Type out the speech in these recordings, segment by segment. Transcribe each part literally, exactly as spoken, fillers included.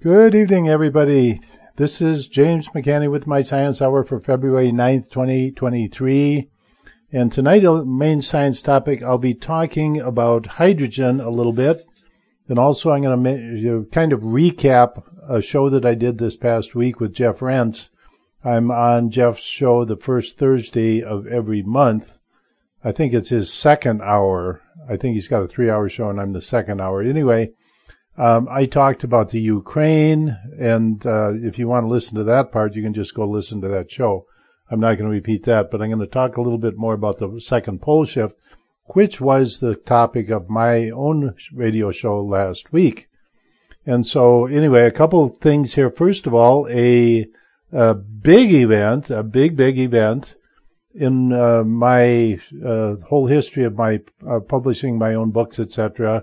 Good evening, everybody. This is James McCanny with my Science Hour for February ninth, twenty twenty-three. And tonight, the main science topic, I'll be talking about hydrogen a little bit. And also, I'm going to kind of recap a show that I did this past week with Jeff Rentz. I'm on Jeff's show the first Thursday of every month. I think it's his second hour. I think he's got a three-hour show, and I'm the second hour. Anyway, um, I talked about the Ukraine, and uh, if you want to listen to that part, you can just go listen to that show. I'm not going to repeat that, but I'm going to talk a little bit more about the second pole shift, which was the topic of my own radio show last week. And so, anyway, a couple of things here. First of all, a, a big event, a big, big event in uh, my uh, whole history of my uh, publishing my own books, et cetera.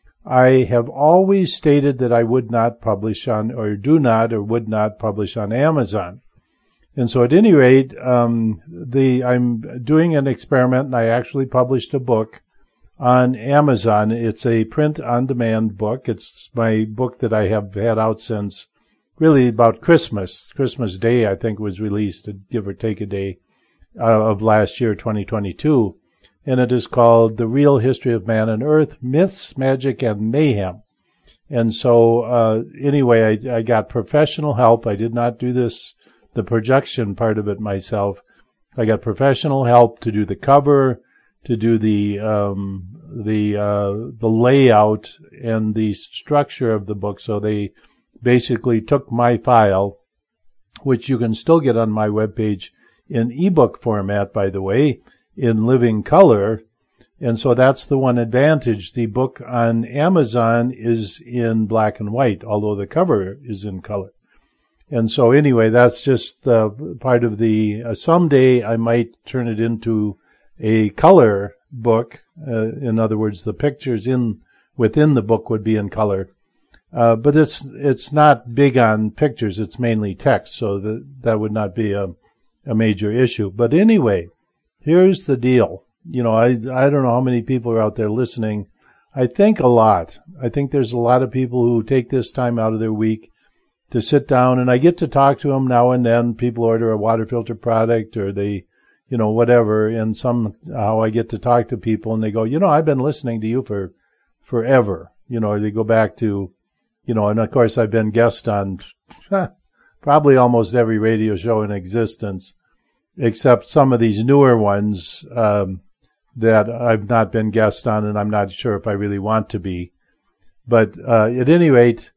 I have always stated that I would not publish on, or do not, or would not publish on Amazon. And so at any rate, um, the, I'm doing an experiment, and I actually published a book on Amazon. It's a print-on-demand book. It's my book that I have had out since really about Christmas. Christmas Day, I think, was released, give or take a day, uh, of last year, twenty twenty-two. And it is called The Real History of Man and Earth, Myths, Magic, and Mayhem. And so, uh, anyway, I, I got professional help. I did not do this, the projection part of it myself. I got professional help to do the cover, to do the, um, the, uh, the layout and the structure of the book. So they basically took my file, which you can still get on my webpage in ebook format, by the way, in living color. And so that's the one advantage. The book on Amazon is in black and white, although the cover is in color. And so anyway, that's just uh, part of the, uh, someday I might turn it into a color book. Uh, in other words, the pictures in, within the book would be in color. Uh, but it's, it's not big on pictures. It's mainly text. So that, that would not be a, a major issue. But anyway, here's the deal. You know, I, I don't know how many people are out there listening. I think a lot. I think there's a lot of people who take this time out of their week to sit down, and I get to talk to them now and then. People order a water filter product or they, you know, whatever, and somehow I get to talk to people and they go, you know, I've been listening to you for forever. You know, or they go back to, you know, and of course I've been guest on huh, probably almost every radio show in existence, except some of these newer ones um, that I've not been guest on, and I'm not sure if I really want to be. But uh, at any rate,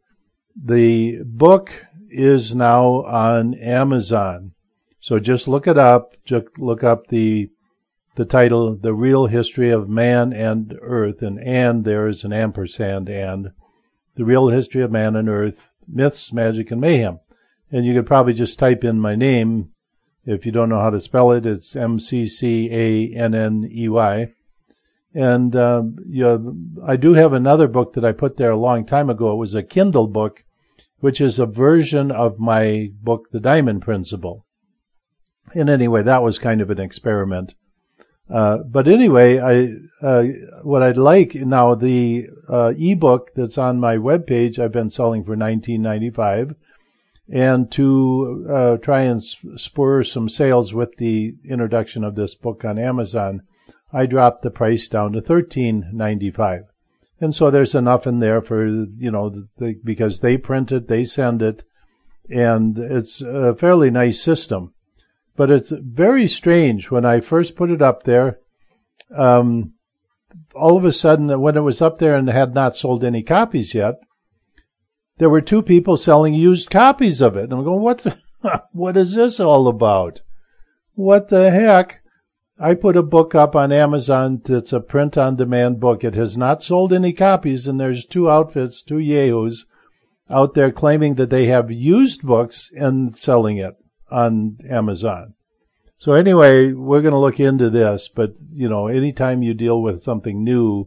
the book is now on Amazon. So just look it up. Just look up the the title, The Real History of Man and Earth. And and there is an ampersand and. The Real History of Man and Earth, Myths, Magic, and Mayhem. And you could probably just type in my name. If you don't know how to spell it, it's M C C A N N E Y. And uh, you know, I do have another book that I put there a long time ago. It was a Kindle book, which is a version of my book, The Diamond Principle. And anyway, that was kind of an experiment. Uh, but anyway, I uh, what I'd like now, the uh, ebook that's on my webpage, I've been selling for nineteen ninety-five. And to uh, try and spur some sales with the introduction of this book on Amazon, I dropped the price down to thirteen ninety-five. And so there's enough in there for, you know, the, because they print it, they send it, and it's a fairly nice system. But it's very strange. When I first put it up there, um, all of a sudden, when it was up there and had not sold any copies yet, there were two people selling used copies of it. And I'm going, what the, what is this all about? What the heck? I put a book up on Amazon that's a print-on-demand book. It has not sold any copies, and there's two outfits, two yahoos, out there claiming that they have used books and selling it on Amazon. So anyway, we're going to look into this. But, you know, anytime you deal with something new,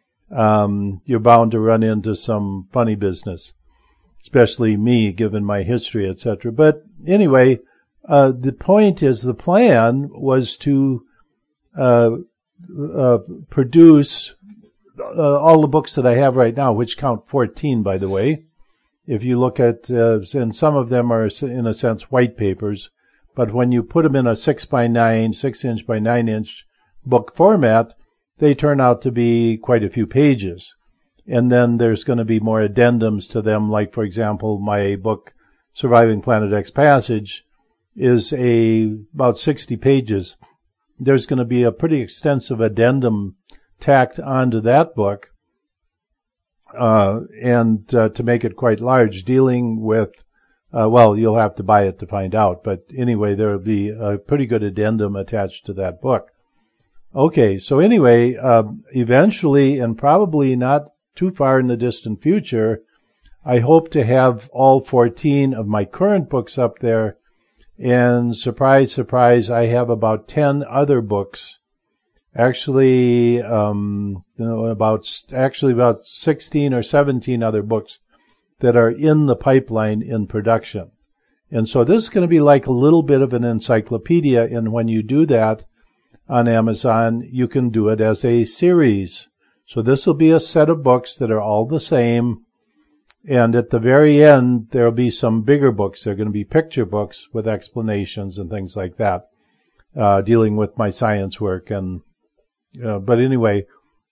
um, you're bound to run into some funny business, especially me, given my history, et cetera. But anyway, uh, the point is the plan was to uh, uh, produce uh, all the books that I have right now, which count fourteen, by the way. if you look at, uh, and some of them are in a sense white papers, but when you put them in a six by nine, six inch by nine inch book format, they turn out to be quite a few pages. And then there's going to be more addendums to them, like, for example, my book, Surviving Planet X Passage, is a about sixty pages. There's going to be a pretty extensive addendum tacked onto that book, uh, and uh, to make it quite large, dealing with, uh, well, you'll have to buy it to find out, but anyway, there will be a pretty good addendum attached to that book. Okay, so anyway, uh, eventually, and probably not too far in the distant future, I hope to have all fourteen of my current books up there. And surprise, surprise, I have about ten other books. Actually, um, you know, about actually about sixteen or seventeen other books that are in the pipeline in production. And so this is going to be like a little bit of an encyclopedia. And when you do that on Amazon, you can do it as a series. So this will be a set of books that are all the same. And at the very end, there will be some bigger books. They're going to be picture books with explanations and things like that, uh, dealing with my science work. And uh, but anyway,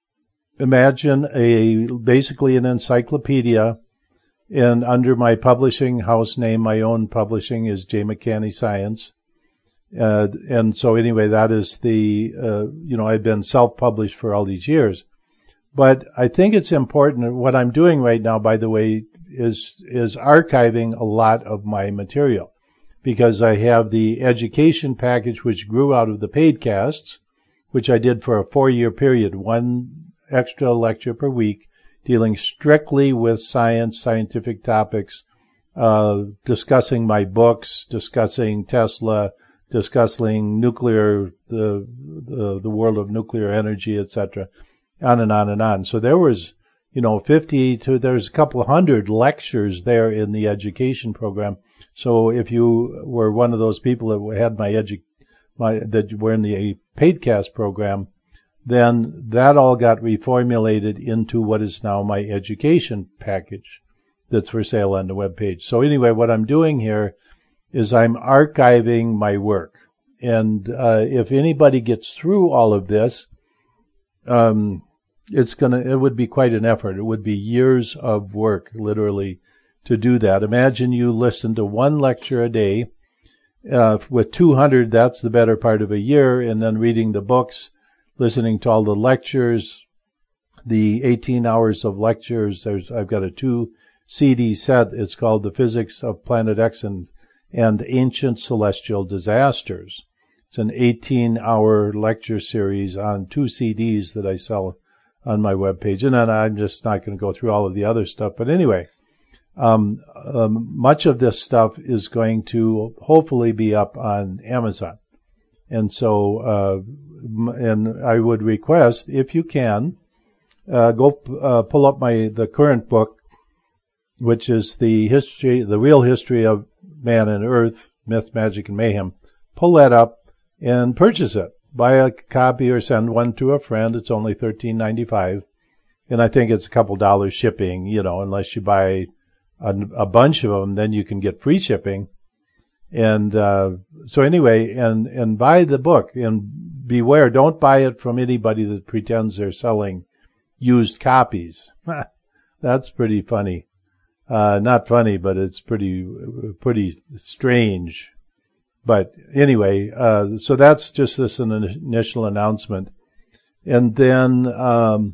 imagine a basically an encyclopedia. And under my publishing house name, my own publishing is J. McCanny Science. Uh, and so anyway, that is the, uh, you know, I've been self-published for all these years. But I think it's important. What I'm doing right now, by the way, is is archiving a lot of my material, because I have the education package, which grew out of the paid casts, which I did for a four-year period, one extra lecture per week, dealing strictly with science, scientific topics, uh, discussing my books, discussing Tesla, discussing nuclear, the the, the world of nuclear energy, et cetera. On and on and on. So there was, you know, fifty to, there's a couple of hundred lectures there in the education program. So if you were one of those people that had my edu, my, that were in the paid cast program, then that all got reformulated into what is now my education package that's for sale on the webpage. So anyway, what I'm doing here is I'm archiving my work. And, uh, if anybody gets through all of this, um, It's gonna. It would be quite an effort. It would be years of work, literally, to do that. Imagine you listen to one lecture a day. Uh, with two hundred, that's the better part of a year, and then reading the books, listening to all the lectures, the eighteen hours of lectures. There's. I've got a two C D set. It's called The Physics of Planet X and, and Ancient Celestial Disasters. It's an eighteen hour lecture series on two C Ds that I sell on my webpage. And then I'm just not going to go through all of the other stuff. But anyway, um, um, much of this stuff is going to hopefully be up on Amazon. And so, uh, and I would request, if you can, uh, go uh, pull up my the current book, which is the history, the real history of man and Earth, Myth, Magic, and Mayhem. Pull that up and purchase it. Buy a copy or send one to a friend. It's only thirteen ninety-five, and I think it's a couple dollars shipping. You know, unless you buy a, a bunch of them, then you can get free shipping. And uh, so anyway, and and buy the book. And beware, don't buy it from anybody that pretends they're selling used copies. That's pretty funny. Uh, not funny, but it's pretty pretty strange. But anyway, uh, so that's just this an initial announcement. And then, um,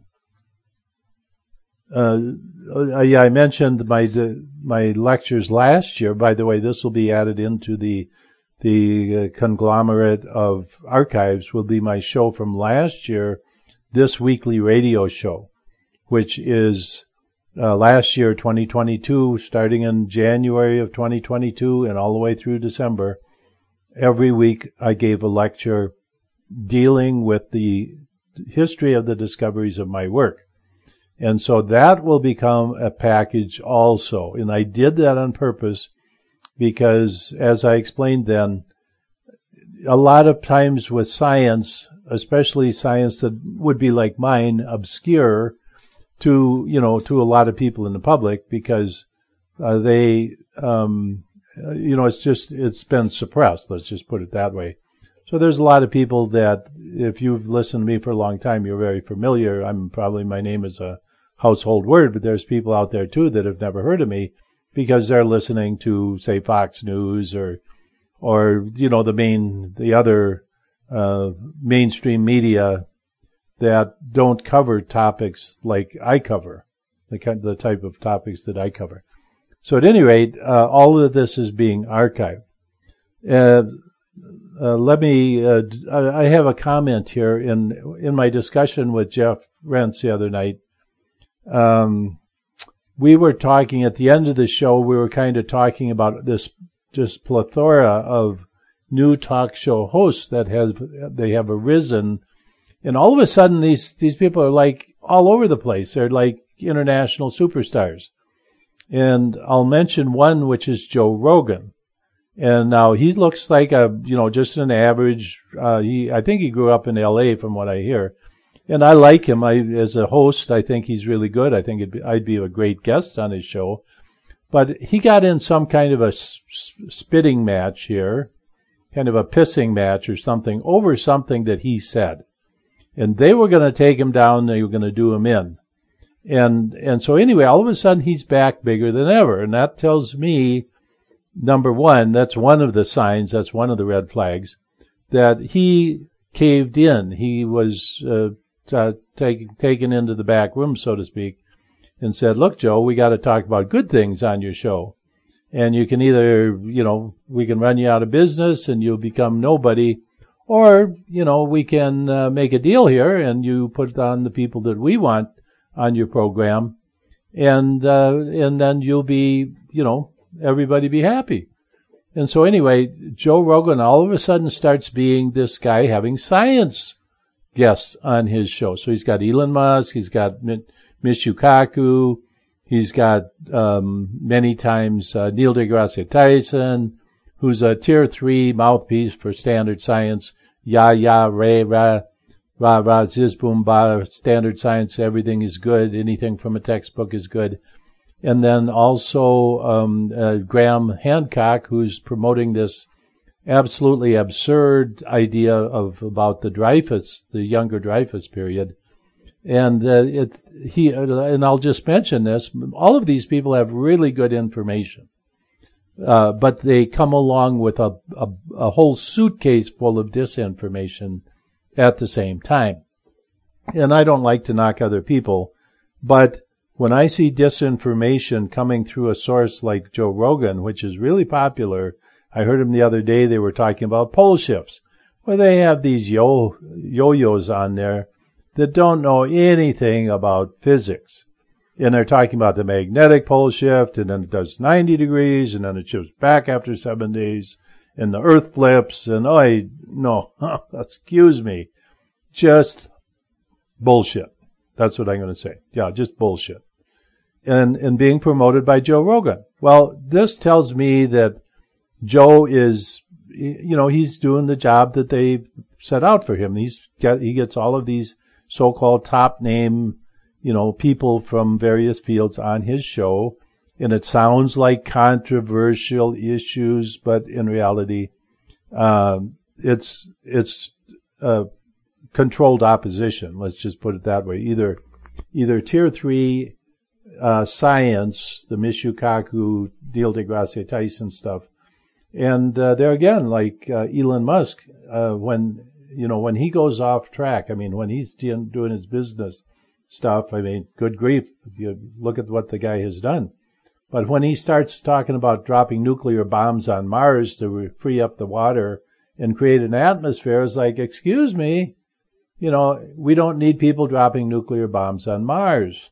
uh, yeah, I mentioned my, my lectures last year. By the way, this will be added into the, the conglomerate of archives will be my show from last year, this weekly radio show, which is, uh, last year, twenty twenty-two, starting in January of twenty twenty-two and all the way through December. Every week I gave a lecture dealing with the history of the discoveries of my work. And so that will become a package also. And I did that on purpose because, as I explained then, a lot of times with science, especially science that would be like mine, obscure to, you know, to a lot of people in the public, because uh, they, um, you know, it's just, it's been suppressed. Let's just put it that way. So there's a lot of people that, if you've listened to me for a long time, you're very familiar. I'm probably, my name is a household word, but there's people out there too that have never heard of me because they're listening to, say, Fox News or, or, you know, the main, the other, uh, mainstream media that don't cover topics like I cover, the kind, the type of topics that I cover. So at any rate, uh, all of this is being archived. Uh, Uh, let me, uh, I have a comment here in, in my discussion with Jeff Rense the other night. Um, we were talking at the end of the show, we were kind of talking about this just plethora of new talk show hosts that have, they have arisen. And all of a sudden these, these people are like all over the place. They're like international superstars. And I'll mention one, which is Joe Rogan. And now he looks like a, you know, just an average, uh, he, I think he grew up in L A from what I hear. And I like him. I, as a host, I think he's really good. I think it'd be, I'd be a great guest on his show. But he got in some kind of a spitting match here, kind of a pissing match or something over something that he said. And they were going to take him down. They were going to do him in. And, and so anyway, all of a sudden he's back bigger than ever. And that tells me, number one, that's one of the signs, that's one of the red flags, that he caved in. He was uh, t- take, taken into the back room, so to speak, and said, look, Joe, we got to talk about good things on your show. And you can either, you know, we can run you out of business and you'll become nobody, or, you know, we can uh, make a deal here and you put on the people that we want on your program, and uh, and then you'll be, you know, everybody be happy. And so anyway, Joe Rogan all of a sudden starts being this guy having science guests on his show. So he's got Elon Musk, he's got Michio Kaku, he's got um, many times uh, Neil deGrasse Tyson, who's a tier three mouthpiece for standard science. Ya, ya, re, ra, ra, ra, ziz, boom, ba, standard science, everything is good. Anything from a textbook is good. And then also um, uh, Graham Hancock, who's promoting this absolutely absurd idea of about the Dreyfus, the younger Dreyfus period. And uh, it he and I'll just mention this: all of these people have really good information, uh, but they come along with a, a a whole suitcase full of disinformation at the same time. And I don't like to knock other people, but when I see disinformation coming through a source like Joe Rogan, which is really popular, I heard him the other day, they were talking about pole shifts, where they have these yo, yo-yos on there that don't know anything about physics. And they're talking about the magnetic pole shift, and then it does ninety degrees, and then it shifts back after seven days, and the earth flips, and oh, I, no, excuse me, just bullshit. That's what I'm going to say. Yeah, just bullshit. And and being promoted by Joe Rogan. Well, this tells me that Joe is, you know, he's doing the job that they set out for him. He's get, he gets all of these so-called top name, you know, people from various fields on his show, and it sounds like controversial issues, but in reality, um, it's it's uh, controlled opposition. Let's just put it that way. Either either tier three uh, science, the Michio Kaku, Neil deGrasse Tyson stuff, and uh, there again, like uh, Elon Musk, uh, when you know when he goes off track. I mean, when he's doing his business stuff, I mean, good grief, you look at what the guy has done. But when he starts talking about dropping nuclear bombs on Mars to free up the water and create an atmosphere, it's like, excuse me, you know, we don't need people dropping nuclear bombs on Mars.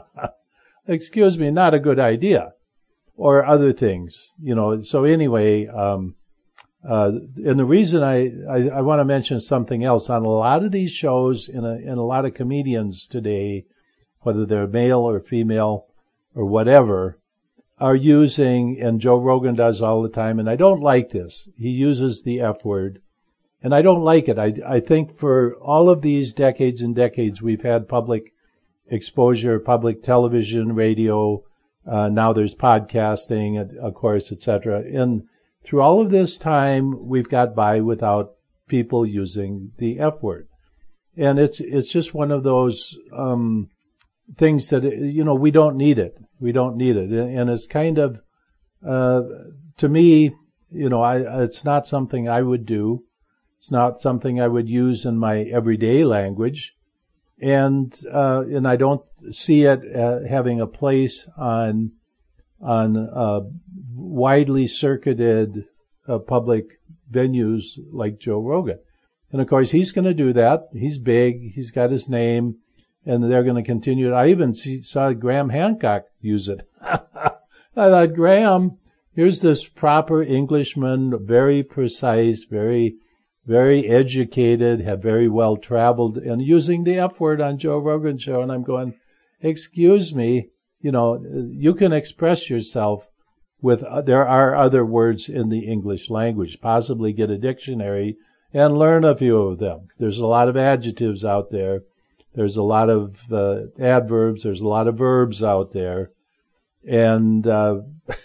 Excuse me, not a good idea. Or other things, you know. So anyway, um, uh, and the reason I, I, I want to mention something else, on a lot of these shows, in a, in a lot of comedians today, whether they're male or female or whatever, are using, and Joe Rogan does all the time, and I don't like this. He uses the F word, and I don't like it. I, I think for all of these decades and decades, we've had public exposure, public television, radio, Uh, now there's podcasting, of course, et cetera. And through all of this time, we've got by without people using the F word. And it's it's just one of those um, things that, you know, we don't need it. We don't need it. And it's kind of, uh, to me, you know, I, it's not something I would do. It's not something I would use in my everyday language. And uh, and I don't see it uh, having a place on on uh, widely circuited uh, public venues like Joe Rogan. And of course, he's going to do that. He's big. He's got his name, and they're going to continue it. I even see, saw Graham Hancock use it. I thought, Graham, here's this proper Englishman, very precise, very very educated, have very well traveled, and using the F word on Joe Rogan's show. And I'm going, excuse me, you know, you can express yourself with, uh, there are other words in the English language. Possibly get a dictionary and learn a few of them. There's a lot of adjectives out there. There's a lot of uh, adverbs. There's a lot of verbs out there. And uh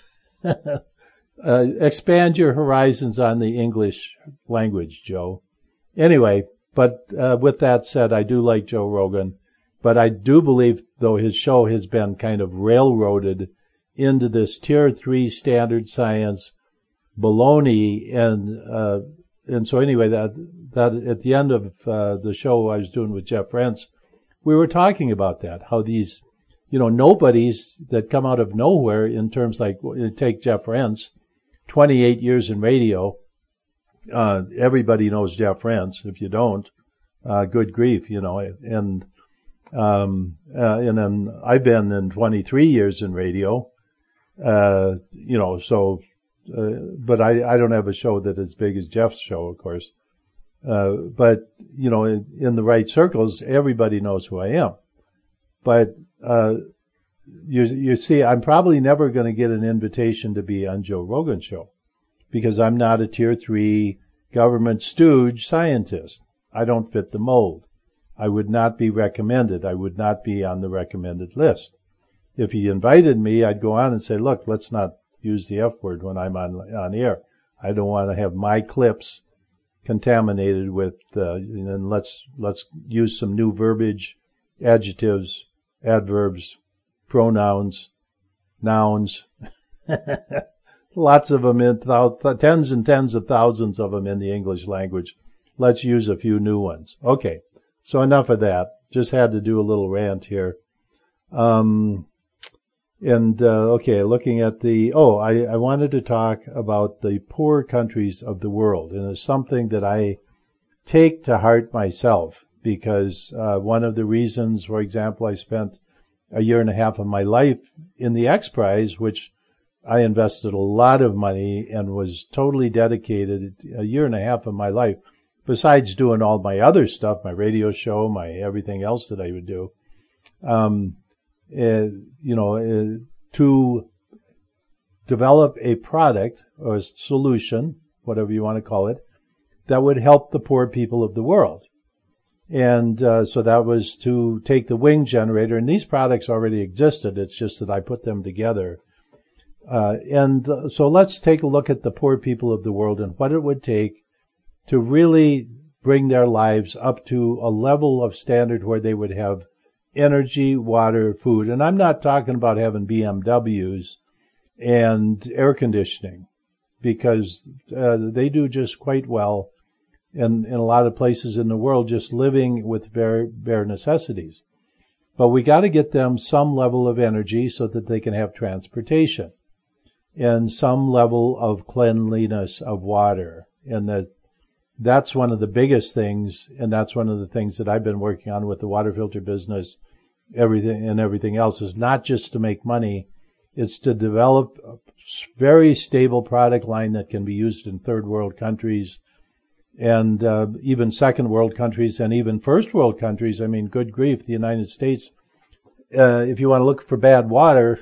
Uh, expand your horizons on the English language, Joe. Anyway, but uh, with that said, I do like Joe Rogan, but I do believe, though, his show has been kind of railroaded into this tier three standard science baloney, and uh, and so anyway, that that at the end of uh, the show I was doing with Jeff Rense, we were talking about that, how these, you know, nobodies that come out of nowhere in terms like, take Jeff Rense, twenty-eight years in radio. Uh, everybody knows Jeff Rense. If you don't, uh, good grief, you know. And um, uh, and then I've been in twenty-three years in radio. Uh, you know, so, uh, but I, I don't have a show that is as big as Jeff's show, of course. Uh, but you know, in, in the right circles, everybody knows who I am. But uh, You, you see, I'm probably never going to get an invitation to be on Joe Rogan's show because I'm not a tier three government stooge scientist. I don't fit the mold. I would not be recommended. I would not be on the recommended list. If he invited me, I'd go on and say, look, let's not use the F word when I'm on, on air. I don't want to have my clips contaminated with, uh, and let's, let's use some new verbiage, adjectives, adverbs, pronouns, nouns, lots of them, in th- tens and tens of thousands of them in the English language. Let's use a few new ones. Okay, so enough of that. Just had to do a little rant here. Um, and, uh, okay, looking at the, oh, I, I wanted to talk about the poor countries of the world, and it's something that I take to heart myself because uh, one of the reasons, for example, I spent a year and a half of my life in the X Prize, which I invested a lot of money and was totally dedicated a year and a half of my life, besides doing all my other stuff, my radio show, my everything else that I would do, um, uh, you know, uh, to develop a product or a solution, whatever you want to call it, that would help the poor people of the world. And uh, so that was to take the Wing generator, and these products already existed. It's just that I put them together. Uh, and uh, so let's take a look at the poor people of the world and what it would take to really bring their lives up to a level of standard where they would have energy, water, food. And I'm not talking about having B M Ws and air conditioning, because uh, they do just quite well in, in a lot of places in the world, just living with bare, bare necessities. But we got to get them some level of energy so that they can have transportation and some level of cleanliness of water. And that, that's one of the biggest things, and that's one of the things that I've been working on with the water filter business, everything and everything else, is not just to make money. It's to develop a very stable product line that can be used in third world countries and uh, even second world countries and even first world countries. I mean, good grief, the United States, uh, if you want to look for bad water,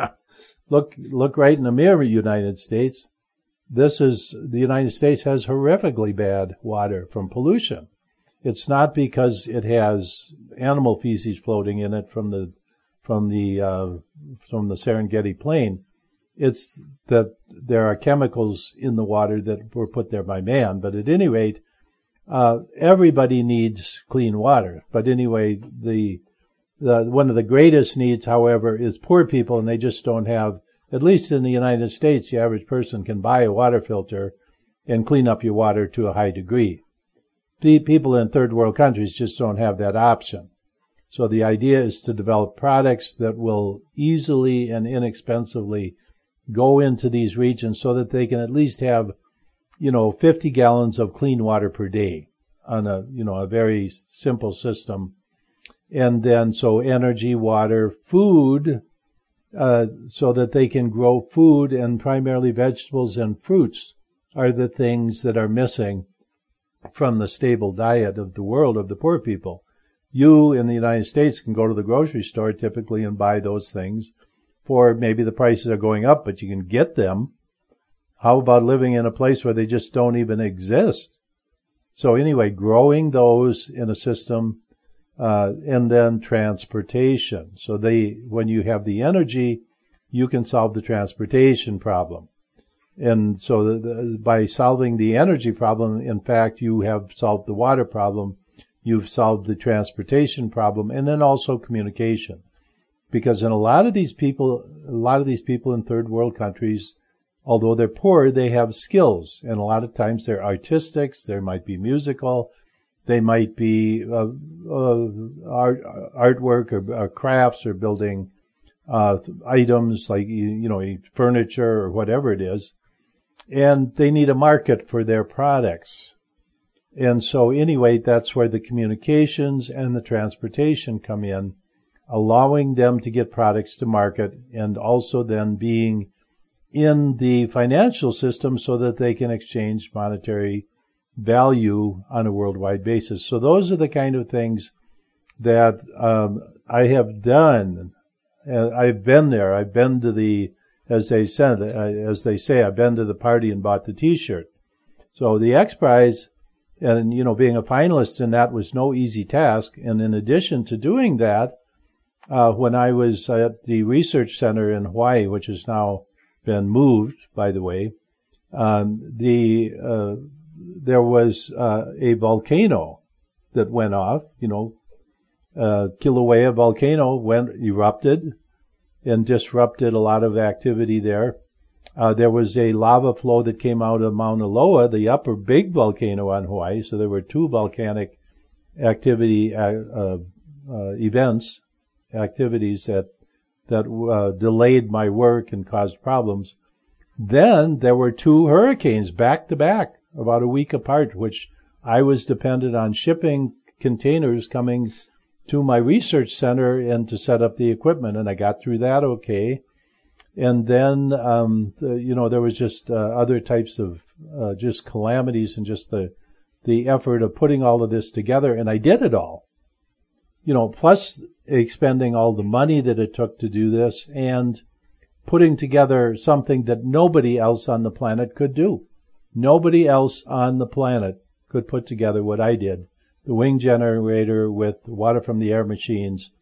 look look right in the mirror, United States. This is, the United States has horrifically bad water from pollution. It's not because it has animal feces floating in it from the from the uh, from the Serengeti Plain. It's that there are chemicals in the water that were put there by man. But at any rate, uh, everybody needs clean water. But anyway, the, the one of the greatest needs, however, is poor people, and they just don't have. At least in the United States, the average person can buy a water filter and clean up your water to a high degree. The people in third world countries just don't have that option. So the idea is to develop products that will easily and inexpensively go into these regions so that they can at least have, you know, fifty gallons of clean water per day on a, you know, a very simple system. And then so energy, water, food, uh, so that they can grow food, and primarily vegetables and fruits are the things that are missing from the stable diet of the world, of the poor people. You in the United States can go to the grocery store typically and buy those things for maybe the prices are going up, but you can get them. How about living in a place where they just don't even exist? So anyway, growing those in a system, uh, and then transportation. So they, when you have the energy, you can solve the transportation problem. And so the, the, by solving the energy problem, in fact, you have solved the water problem, you've solved the transportation problem, and then also communication. Because in a lot of these people, a lot of these people in third world countries, although they're poor, they have skills. And a lot of times they're artistic, they might be musical, they might be uh, uh, art, artwork or uh, crafts, or building uh, items like, you know, furniture or whatever it is. And they need a market for their products. And so anyway, that's where the communications and the transportation come in, allowing them to get products to market, and also then being in the financial system so that they can exchange monetary value on a worldwide basis. So those are the kind of things that um, I have done. Uh, I've been there. I've been to the, as they said, uh, as they say, I've been to the party and bought the T-shirt. So the X Prize, and you know, being a finalist in that was no easy task. And in addition to doing that, Uh, when I was at the research center in Hawaii, which has now been moved, by the way, um, the uh, there was uh, a volcano that went off. You know, uh, Kilauea volcano went erupted and disrupted a lot of activity there. Uh, there was a lava flow that came out of Mauna Loa, the upper big volcano on Hawaii. So there were two volcanic activity uh, uh, uh, events. activities that that uh, delayed my work and caused problems. Then there were two hurricanes back to back, about a week apart, which I was dependent on shipping containers coming to my research center and to set up the equipment, and I got through that okay. And then, um, the, you know, there was just uh, other types of uh, just calamities, and just the the effort of putting all of this together, and I did it all. You know, plus expending all the money that it took to do this, and putting together something that nobody else on the planet could do. Nobody else on the planet could put together what I did. The wing generator with water from the air machines,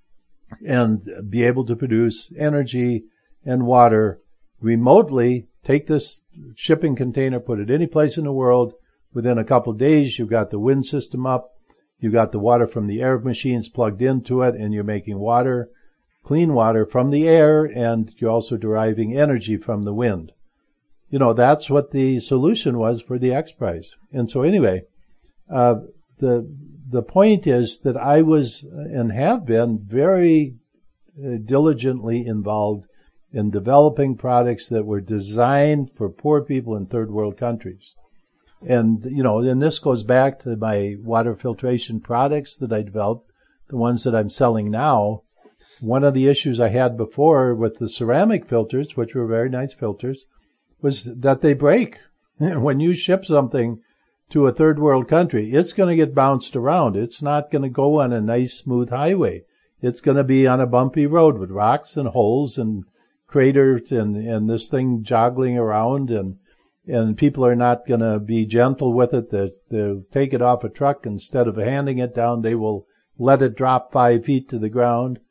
and be able to produce energy and water remotely. Take this shipping container, put it any place in the world. Within a couple of days, you've got the wind system up. You got the water from the air machines plugged into it, and you're making water, clean water from the air, and you're also deriving energy from the wind. You know, that's what the solution was for the X Prize. And so anyway, uh, the the point is that I was and have been very uh, diligently involved in developing products that were designed for poor people in third world countries. And, you know, and this goes back to my water filtration products that I developed, the ones that I'm selling now. One of the issues I had before with the ceramic filters, which were very nice filters, was that they break. When you ship something to a third world country, it's going to get bounced around. It's not going to go on a nice, smooth highway. It's going to be on a bumpy road with rocks and holes and craters and, and this thing joggling around, and and people are not going to be gentle with it. They, they'll take it off a truck. Instead of handing it down, they will let it drop five feet to the ground.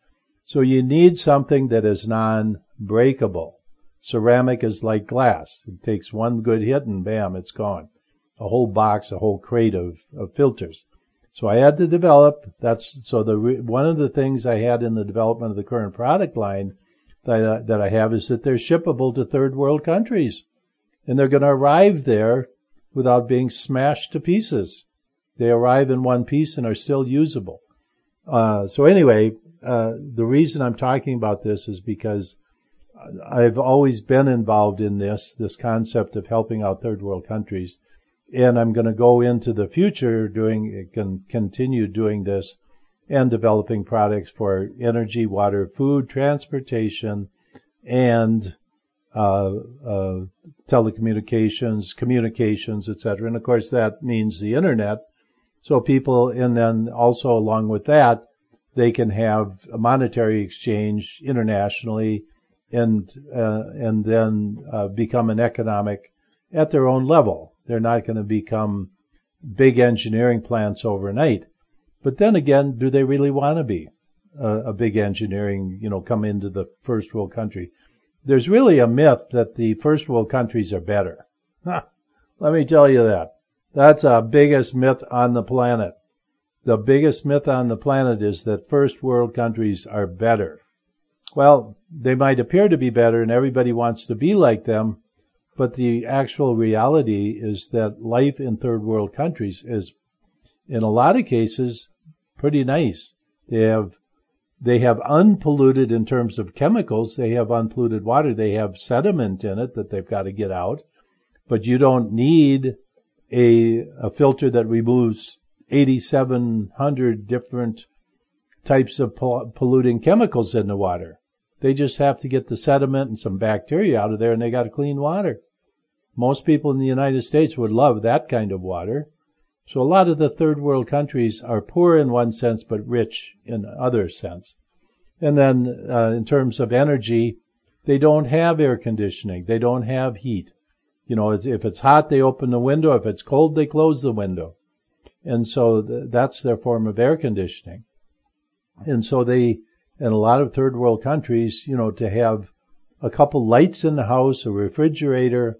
So you need something that is non-breakable. Ceramic is like glass. It takes one good hit and bam, it's gone. A whole box, a whole crate of, of filters. So I had to develop, that's, so the, one of the things I had in the development of the current product line that, uh, that I have is that they're shippable to third world countries. And they're going to arrive there without being smashed to pieces. They arrive in one piece and are still usable. Uh, so anyway, uh, the reason I'm talking about this is because I've always been involved in this, this concept of helping out third world countries. And I'm going to go into the future doing, can continue doing this and developing products for energy, water, food, transportation, and uh, uh, telecommunications, communications, et cetera. And of course that means the internet. So people, and then also along with that, they can have a monetary exchange internationally and uh, and then uh, become an economic at their own level. They're not going to become big engineering plants overnight. But then again, do they really want to be a, a big engineering, you know, come into the first world country? There's really a myth that the first world countries are better. Huh. Let me tell you that. That's the biggest myth on the planet. The biggest myth on the planet is that first world countries are better. Well, they might appear to be better and everybody wants to be like them, but the actual reality is that life in third world countries is, in a lot of cases, pretty nice. They have, they have unpolluted in terms of chemicals. They have unpolluted water. They have sediment in it that they've got to get out, but you don't need a, a filter that removes eighty-seven hundred different types of pol- polluting chemicals in the water. They just have to get the sediment and some bacteria out of there, and they got clean water. Most people in the United States would love that kind of water. So a lot of the third world countries are poor in one sense, but rich in other sense. And then uh, in terms of energy, they don't have air conditioning. They don't have heat. You know, if it's hot, they open the window. If it's cold, they close the window. And so th- that's their form of air conditioning. And so they, in a lot of third world countries, you know, to have a couple lights in the house, a refrigerator,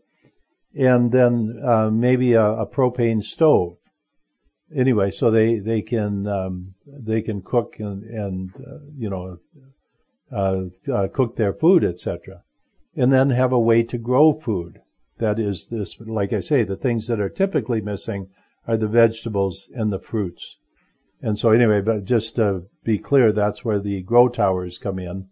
and then uh, maybe a, a propane stove. Anyway, so they they can um, they can cook and and uh, you know uh, uh, cook their food, et cetera, and then have a way to grow food. That is this, like I say, the things that are typically missing are the vegetables and the fruits. And so anyway, but just to be clear, that's where the grow towers come in,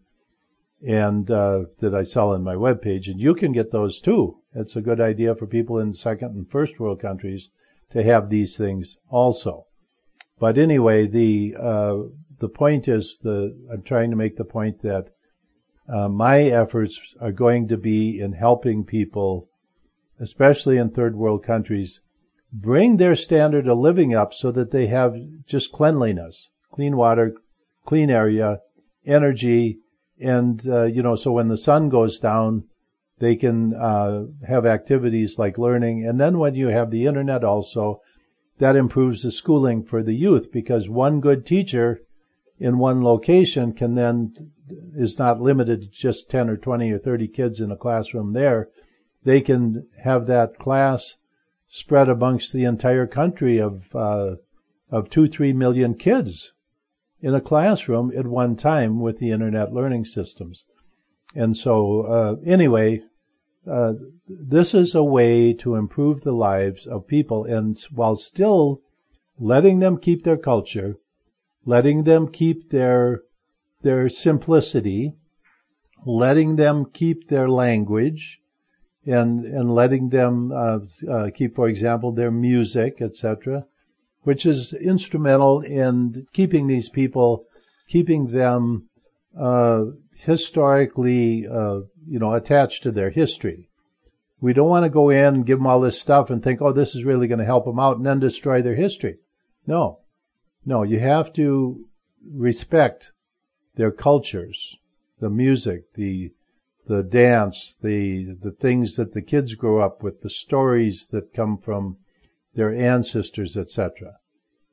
and uh, that I sell on my webpage, and you can get those too. It's a good idea for people in second and first world countries to have these things also. But anyway, the uh, the point is, the I'm trying to make the point that uh, my efforts are going to be in helping people, especially in third world countries, bring their standard of living up so that they have just cleanliness, clean water, clean area, energy, and, uh, you know, so when the sun goes down, they can uh, have activities like learning. And then when you have the internet also, that improves the schooling for the youth, because one good teacher in one location can then, is not limited to just ten or twenty or thirty kids in a classroom there. They can have that class spread amongst the entire country of uh, of two, three million kids in a classroom at one time with the internet learning systems. And so, uh, anyway, uh, this is a way to improve the lives of people, and while still letting them keep their culture, letting them keep their their simplicity, letting them keep their language, and and letting them uh, uh, keep, for example, their music, et cetera, which is instrumental in keeping these people, keeping them uh, historically, uh, you know, attached to their history. We don't want to go in and give them all this stuff and think, oh, this is really going to help them out, and then destroy their history. No, no, you have to respect their cultures, the music, the the dance, the the things that the kids grow up with, the stories that come from their ancestors, et cetera.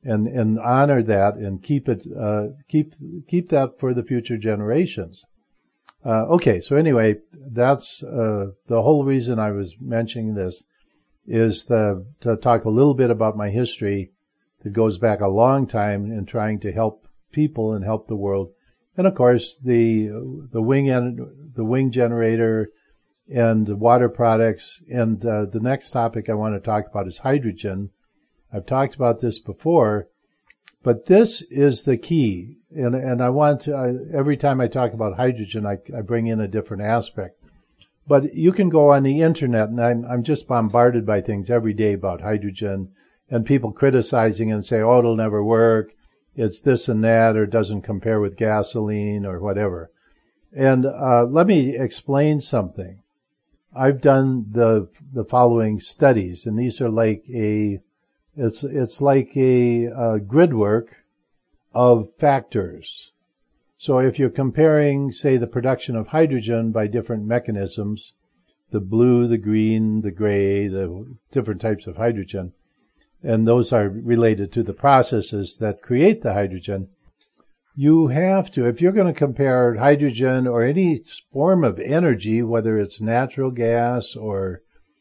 and, and honor that and keep it, uh, keep, keep that for the future generations. Uh, okay, so anyway, that's, uh, the whole reason I was mentioning this is the, to talk a little bit about my history that goes back a long time in trying to help people and help the world. And of course, the, the wing and the wing generator and water products. And, uh, the next topic I want to talk about is hydrogen. I've talked about this before, but this is the key. And, and I want to, I, every time I talk about hydrogen, I, I bring in a different aspect. But you can go on the internet, and I'm, I'm just bombarded by things every day about hydrogen, and people criticizing and say, oh, it'll never work. It's this and that, or doesn't compare with gasoline or whatever. And uh, let me explain something. I've done the the following studies, and these are like a, it's it's like a, a grid work of factors. So if you're comparing, say, the production of hydrogen by different mechanisms, the blue, the green, the gray, the different types of hydrogen, and those are related to the processes that create the hydrogen, you have to, if you're going to compare hydrogen or any form of energy, whether it's natural gas or,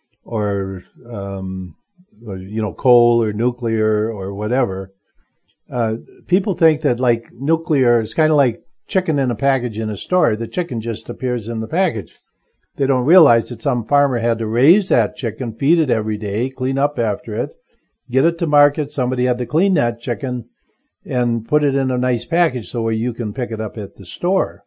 or, um, or, you know, coal or nuclear or whatever, uh, people think that like nuclear is kind of like chicken in a package in a store. The chicken just appears in the package. They don't realize that some farmer had to raise that chicken, feed it every day, clean up after it, get it to market. Somebody had to clean that chicken and put it in a nice package so where you can pick it up at the store.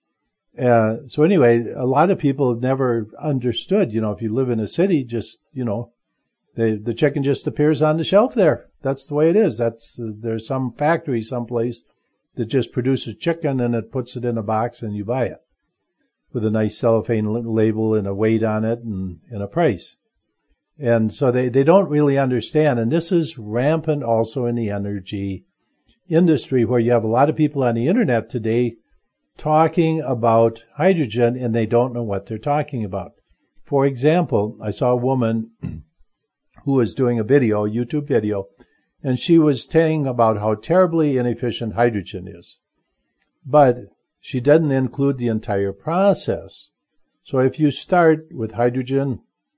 Uh, so anyway, a lot of people have never understood, you know, if you live in a city, just, you know, they, the chicken just appears on the shelf there. That's the way it is. That's, uh, there's some factory someplace that just produces chicken and it puts it in a box and you buy it with a nice cellophane label and a weight on it and, and a price. And so they, they don't really understand. And this is rampant also in the energy industry, where you have a lot of people on the internet today talking about hydrogen and they don't know what they're talking about. For example, I saw a woman who was doing a video, a YouTube video, and she was saying about how terribly inefficient hydrogen is. But she didn't include the entire process. So if you start with hydrogen,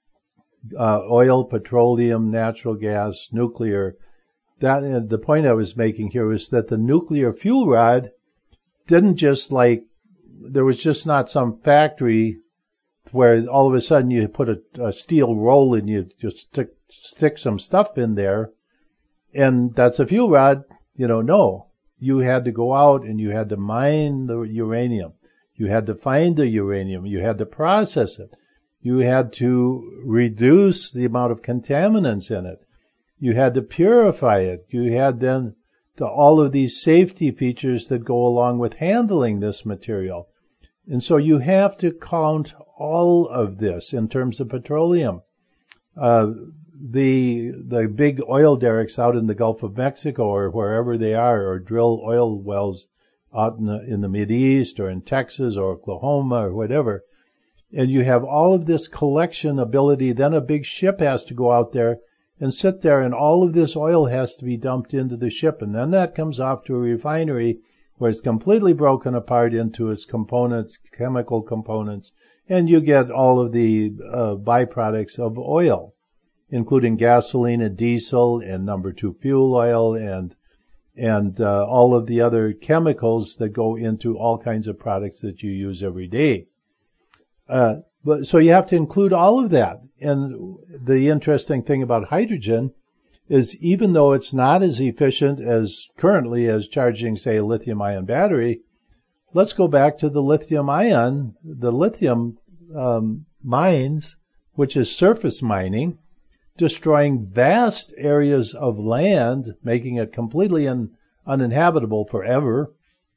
uh, oil, petroleum, natural gas, nuclear, that, uh, the point I was making here was that the nuclear fuel rod didn't just like, there was just not some factory where all of a sudden you put a, a steel roll and you just stick, stick some stuff in there and that's a fuel rod. You know, no. You had to go out and you had to mine the uranium. You had to find the uranium. You had to process it. You had to reduce the amount of contaminants in it. You had to purify it. You had then to all of these safety features that go along with handling this material. And so you have to count all of this in terms of petroleum. Uh, the the big oil derricks out in the Gulf of Mexico or wherever they are, or drill oil wells out in the, in the Mideast or in Texas or Oklahoma or whatever, and you have all of this collection ability, then a big ship has to go out there and sit there, and all of this oil has to be dumped into the ship, and then that comes off to a refinery where it's completely broken apart into its components, chemical components, and you get all of the uh, byproducts of oil, including gasoline and diesel and number two fuel oil and and uh, all of the other chemicals that go into all kinds of products that you use every day. Uh, but so you have to include all of that. And the interesting thing about hydrogen is even though it's not as efficient as currently as charging, say, a lithium-ion battery, let's go back to the lithium-ion, the lithium um, mines, which is surface mining, destroying vast areas of land, making it completely un- uninhabitable forever.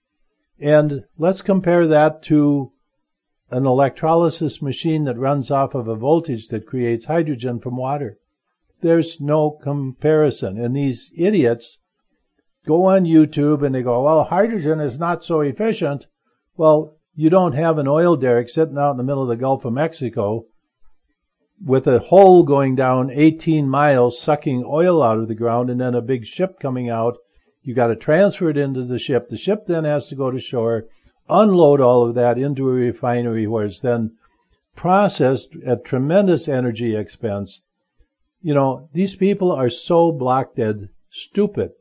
And let's compare that to an electrolysis machine that runs off of a voltage that creates hydrogen from water. There's no comparison. And these idiots go on YouTube and they go, well, hydrogen is not so efficient. Well, you don't have an oil derrick sitting out in the middle of the Gulf of Mexico with a hole going down eighteen miles, sucking oil out of the ground, and then a big ship coming out. You got to transfer it into the ship. The ship then has to go to shore, unload all of that into a refinery where it's then processed at tremendous energy expense. You know, these people are so block dead stupid.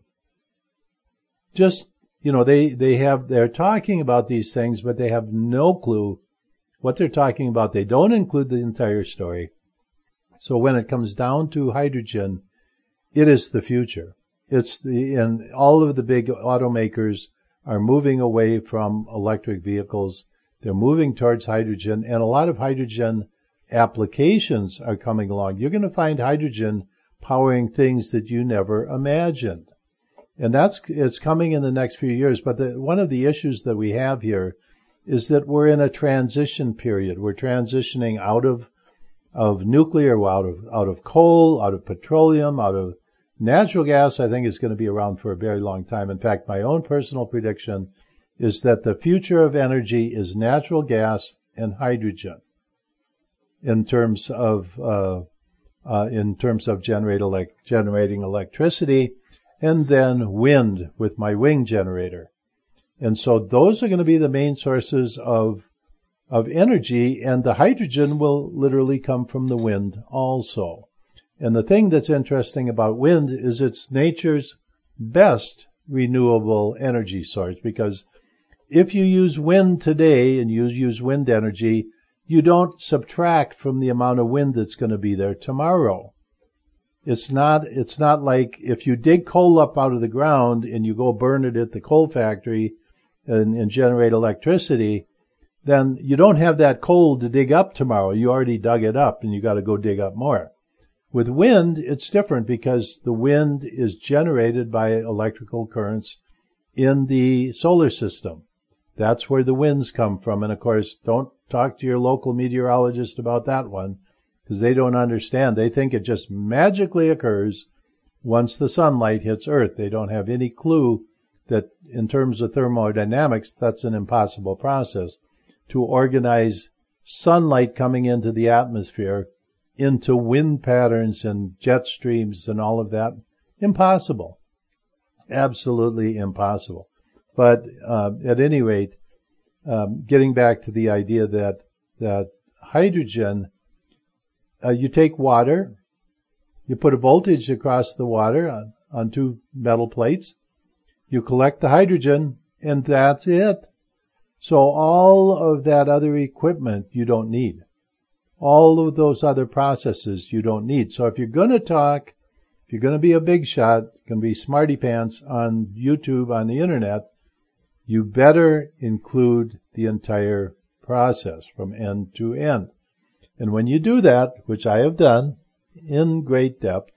Just, you know, they, they have, they're talking about these things, but they have no clue what they're talking about. They don't include the entire story. So when it comes down to hydrogen, it is the future. It's the, and all of the big automakers are moving away from electric vehicles. They're moving towards hydrogen, and a lot of hydrogen applications are coming along. You're going to find hydrogen powering things that you never imagined. And that's, it's coming in the next few years. But the, one of the issues that we have here is that we're in a transition period. We're transitioning out of, of nuclear, out of, out of coal, out of petroleum, out of natural gas. I think is going to be around for a very long time. In fact, my own personal prediction is that the future of energy is natural gas and hydrogen in terms of, uh, uh, in terms of generate elect- generating electricity, and then wind with my wind generator. And so those are going to be the main sources of, of energy, and the hydrogen will literally come from the wind also. And the thing that's interesting about wind is it's nature's best renewable energy source, because if you use wind today and you use wind energy, you don't subtract from the amount of wind that's going to be there tomorrow. It's not, it's not like if you dig coal up out of the ground and you go burn it at the coal factory and, and generate electricity, then you don't have that coal to dig up tomorrow. You already dug it up and you got to go dig up more. With wind, it's different because the wind is generated by electrical currents in the solar system. That's where the winds come from. And of course, don't talk to your local meteorologist about that one, because they don't understand. They think it just magically occurs once the sunlight hits Earth. They don't have any clue that in terms of thermodynamics, that's an impossible process to organize sunlight coming into the atmosphere into wind patterns and jet streams and all of that. Impossible. Absolutely impossible. But uh, at any rate, um, getting back to the idea that that hydrogen, uh, you take water, you put a voltage across the water on, on two metal plates, you collect the hydrogen, and that's it. So all of that other equipment you don't need. All of those other processes you don't need. So if you're going to talk, if you're going to be a big shot, going to be smarty pants on YouTube, on the internet, you better include the entire process from end to end. And when you do that, which I have done in great depth,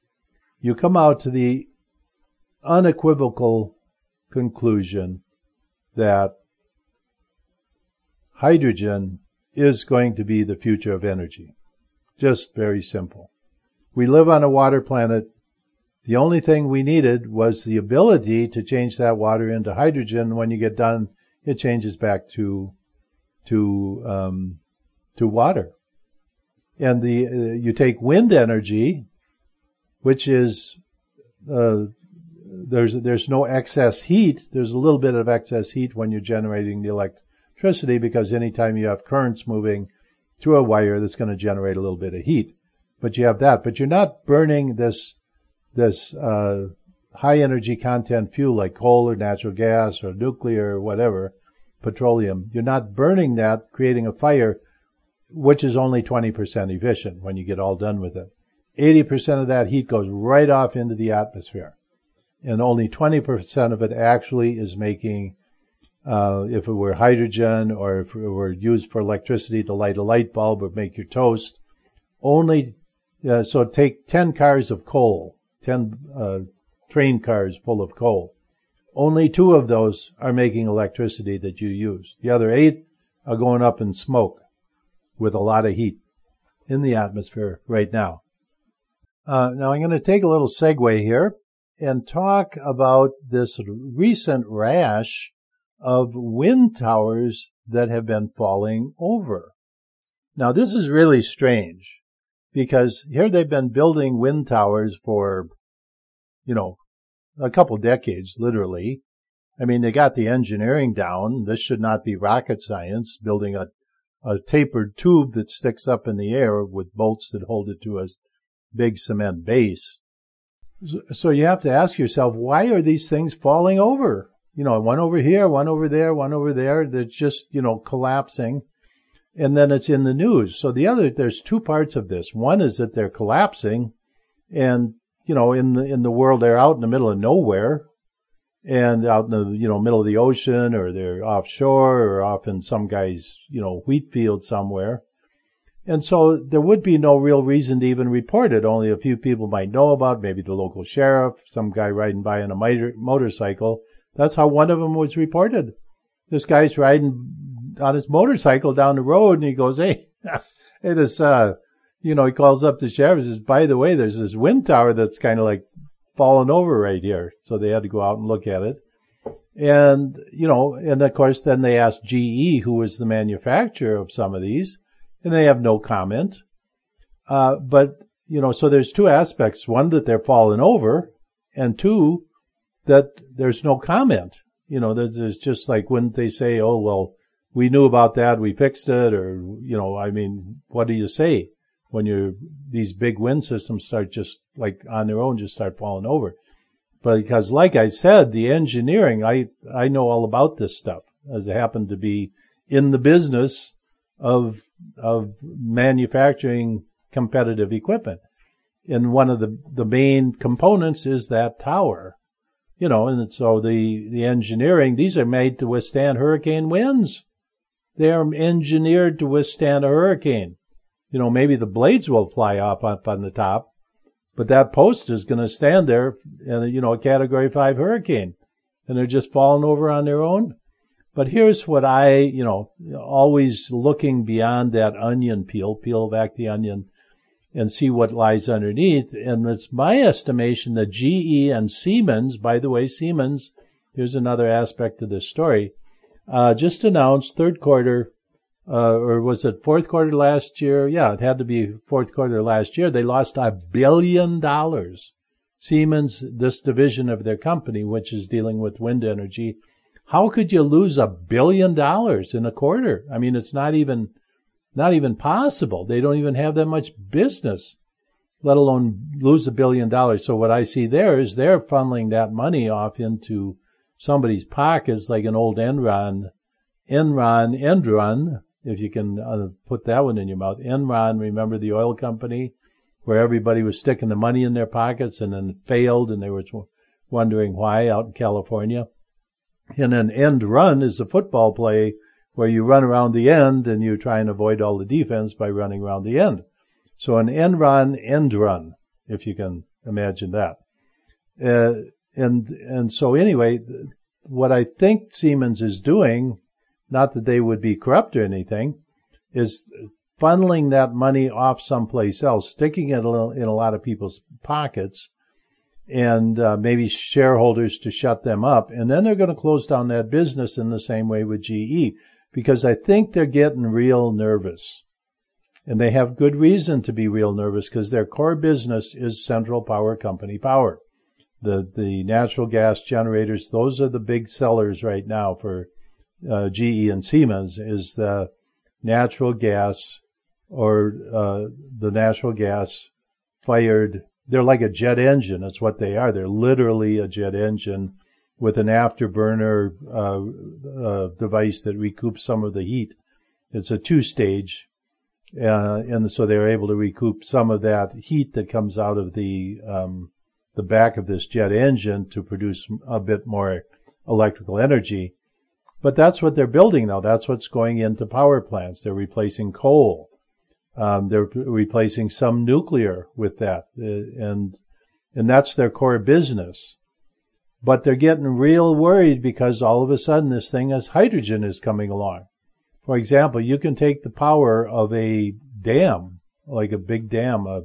you come out to the unequivocal conclusion that hydrogen is going to be the future of energy. Just very simple. We live on a water planet. The only thing we needed was the ability to change that water into hydrogen. When you get done, it changes back to to um, to water. And the uh, you take wind energy, which is uh, there's there's no excess heat. There's a little bit of excess heat when you're generating the electricity, because anytime you have currents moving through a wire, that's going to generate a little bit of heat. But you have that. But you're not burning this this uh, high energy content fuel like coal or natural gas or nuclear or whatever, petroleum. You're not burning that, creating a fire, which is only twenty percent efficient when you get all done with it. eighty percent of that heat goes right off into the atmosphere. And only twenty percent of it actually is making, uh, if it were hydrogen or if it were used for electricity to light a light bulb or make your toast, only, uh, so take ten cars of coal, ten uh, train cars full of coal. Only two of those are making electricity that you use. The other eight are going up in smoke with a lot of heat in the atmosphere right now. Uh, now I'm going to take a little segue here and talk about this recent rash of wind towers that have been falling over. Now this is really strange. because here they've been building wind towers for, you know, a couple decades, literally. I mean, they got the engineering down. This should not be rocket science, building a, a tapered tube that sticks up in the air with bolts that hold it to a big cement base. So you have to ask yourself, why are these things falling over? You know, one over here, one over there, one over there. They're just, you know, collapsing. And then it's in the news. So the other, there's two parts of this. One is that they're collapsing, and, you know, in the, in the world, they're out in the middle of nowhere, and out in the, you know, middle of the ocean, or they're offshore, or off in some guy's, you know, wheat field somewhere. And so there would be no real reason to even report it. Only a few people might know about, maybe the local sheriff, some guy riding by on a motor, motorcycle. That's how one of them was reported. This guy's riding on his motorcycle down the road, and he goes, hey, hey, this, uh, you know, he calls up the sheriff and says, by the way, there's this wind tower that's kind of like falling over right here. So they had to go out and look at it. And, you know, and of course, then they asked G E, who was the manufacturer of some of these, and they have no comment. Uh, but, you know, so there's two aspects. One, that they're falling over, and two, that there's no comment. You know, there's, there's just like when they say, oh, well, we knew about that, we fixed it, or, you know, I mean, what do you say when you're, these big wind systems start just like on their own, just start falling over? But because, like I said, the engineering, I, I know all about this stuff, as I happen to be in the business of, of manufacturing competitive equipment. And one of the, the main components is that tower. You know, and so the, the engineering, these are made to withstand hurricane winds. They are engineered to withstand a hurricane. You know, maybe the blades will fly up up on the top, but that post is going to stand there in, you know, a category five hurricane, and they're just falling over on their own. But here's what I, you know, always looking beyond that onion peel, peel back the onion and see what lies underneath. And it's my estimation that G E and Siemens, by the way, Siemens, here's another aspect of this story, uh, just announced third quarter, uh, or was it fourth quarter last year? Yeah, it had to be fourth quarter last year. They lost a billion dollars. Siemens, this division of their company, which is dealing with wind energy. How could you lose a billion dollars in a quarter? I mean, it's not even, not even possible. They don't even have that much business, let alone lose a billion dollars. So what I see there is they're funneling that money off into somebody's pockets, like an old Enron, Enron, Enron, if you can uh, put that one in your mouth. Enron, remember the oil company where everybody was sticking the money in their pockets and then it failed, and they were wondering why out in California. And an end run is a football play where you run around the end and you try and avoid all the defense by running around the end. So an end run, end run, if you can imagine that. Uh, and and so anyway, what I think Siemens is doing, not that they would be corrupt or anything, is funneling that money off someplace else, sticking it in a lot of people's pockets, and uh, maybe shareholders to shut them up. And then they're going to close down that business in the same way with G E, because I think they're getting real nervous. And they have good reason to be real nervous, because their core business is Central Power Company power. The the natural gas generators, those are the big sellers right now for uh, G E and Siemens, is the natural gas or uh, the natural gas fired. They're like a jet engine. That's what they are. They're literally a jet engine with an afterburner uh, uh, device that recoups some of the heat. It's a two-stage, uh, and so they're able to recoup some of that heat that comes out of the um, the back of this jet engine to produce a bit more electrical energy. But that's what they're building now. That's what's going into power plants. They're replacing coal. Um, they're replacing some nuclear with that, uh, and and that's their core business. But they're getting real worried because all of a sudden this thing as hydrogen is coming along. For example, you can take the power of a dam, like a big dam, a,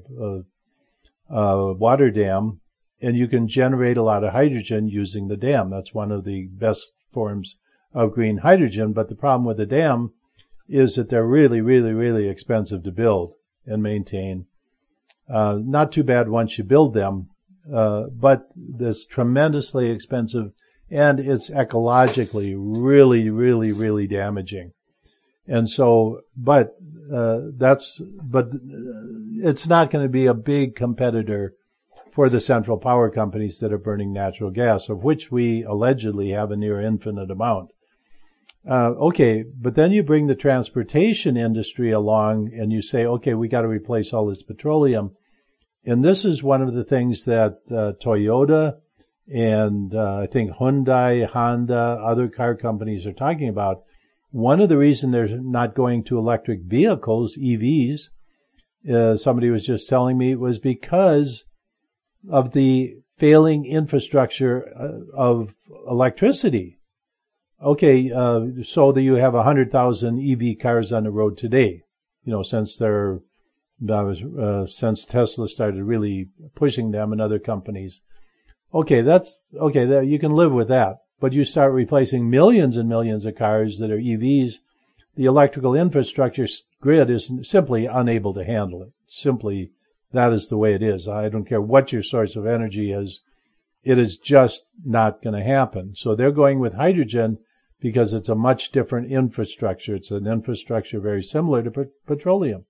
a, a water dam, and you can generate a lot of hydrogen using the dam. That's one of the best forms of green hydrogen. But the problem with the dam is that they're really, really, really expensive to build and maintain. Uh, not too bad once you build them, uh, but it's tremendously expensive, and it's ecologically really, really, really damaging. And so, but uh, that's, but it's not going to be a big competitor for the central power companies that are burning natural gas, of which we allegedly have a near infinite amount. Uh, okay, but then you bring the transportation industry along and you say, okay, we got to replace all this petroleum. And this is one of the things that uh, Toyota and uh, I think Hyundai, Honda, other car companies are talking about. One of the reasons they're not going to electric vehicles, E Vs, uh, somebody was just telling me, was because of the failing infrastructure of electricity. Okay, uh, so that you have one hundred thousand E V cars on the road today, you know, since they're, uh, since Tesla started really pushing them and other companies. Okay, that's, okay, that, you can live with that. But you start replacing millions and millions of cars that are E Vs, the electrical infrastructure grid is simply unable to handle it. Simply, that is the way it is. I don't care what your source of energy is. It is just not going to happen. So they're going with hydrogen because it's a much different infrastructure. It's an infrastructure very similar to pe- petroleum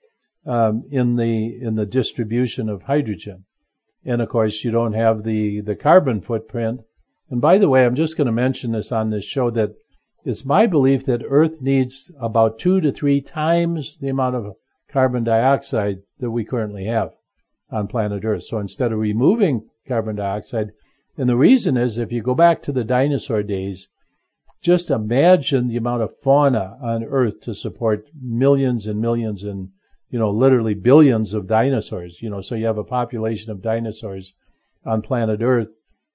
um, in the in the distribution of hydrogen. And, of course, you don't have the, the carbon footprint. And, by the way, I'm just going to mention this on this show that it's my belief that Earth needs about two to three times the amount of carbon dioxide that we currently have on planet Earth. So instead of removing carbon dioxide, and the reason is if you go back to the dinosaur days, just imagine the amount of fauna on Earth to support millions and millions and, you know, literally billions of dinosaurs. You know, so you have a population of dinosaurs on planet Earth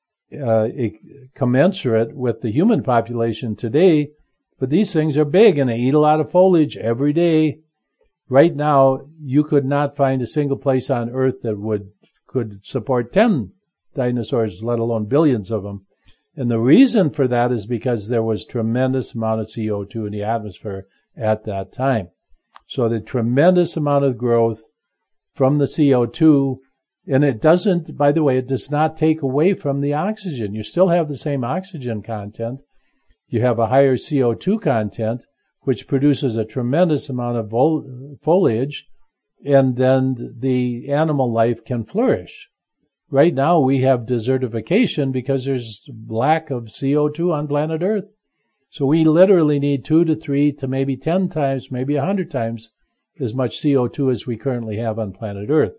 uh, commensurate with the human population today. But these things are big and they eat a lot of foliage every day. Right now, you could not find a single place on Earth that would could support ten dinosaurs, let alone billions of them. And the reason for that is because there was tremendous amount of C O two in the atmosphere at that time. So the tremendous amount of growth from the C O two, and it doesn't, by the way, it does not take away from the oxygen. You still have the same oxygen content. You have a higher C O two content, which produces a tremendous amount of vol- foliage, and then the animal life can flourish. Right now, we have desertification because there's lack of C O two on planet Earth. So we literally need two to three to maybe ten times, maybe a hundred times as much C O two as we currently have on planet Earth.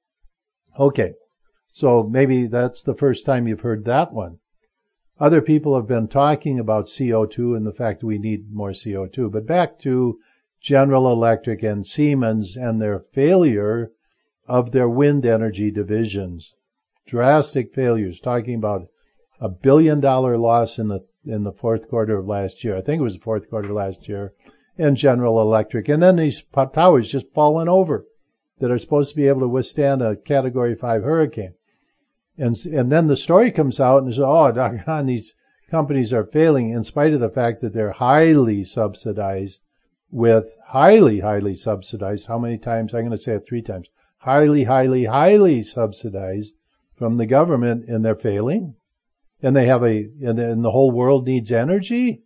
Okay, so maybe that's the first time you've heard that one. Other people have been talking about C O two and the fact that we need more C O two. But back to General Electric and Siemens and their failure of their wind energy divisions. Drastic failures, talking about a billion dollar loss in the in the fourth quarter of last year. I think it was the fourth quarter last year in General Electric. And then these towers just falling over that are supposed to be able to withstand a Category five hurricane. And and then the story comes out and says, oh, doggone, these companies are failing in spite of the fact that they're highly subsidized with highly, highly subsidized. How many times? I'm going to say it three times. Highly, highly, highly subsidized from the government, and they're failing. And they have a, and the, and the whole world needs energy.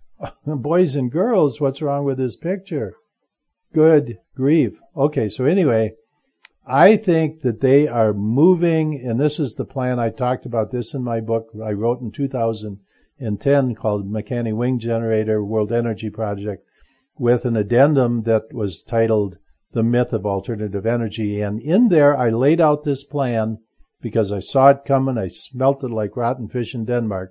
Boys and girls, what's wrong with this picture? Good grief. Okay, so anyway, I think that they are moving, and this is the plan. I talked about this in my book I wrote in two thousand ten called McCanney Wing Generator World Energy Project, with an addendum that was titled The Myth of Alternative Energy. And in there, I laid out this plan because I saw it coming. I smelt it like rotten fish in Denmark.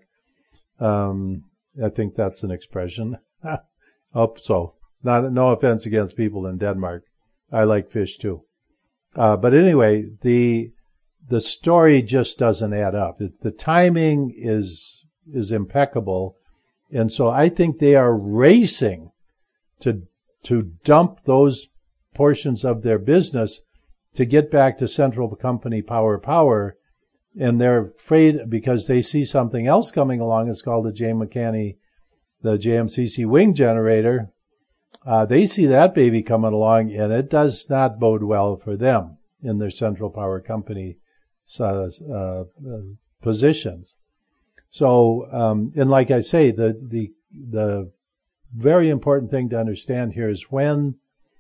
Um, I think that's an expression. Hope so. Not, no offense against people in Denmark. I like fish too. Uh, but anyway, the the story just doesn't add up. The timing is is impeccable, and so I think they are racing to to dump those portions of their business to get back to central company power power, and they're afraid because they see something else coming along. It's called the J. McCanney, the J M C C Wing Generator. Uh, they see that baby coming along, and it does not bode well for them. in their Central Power Company uh, uh, positions. So, um, and like I say, the, the, the very important thing to understand here is when,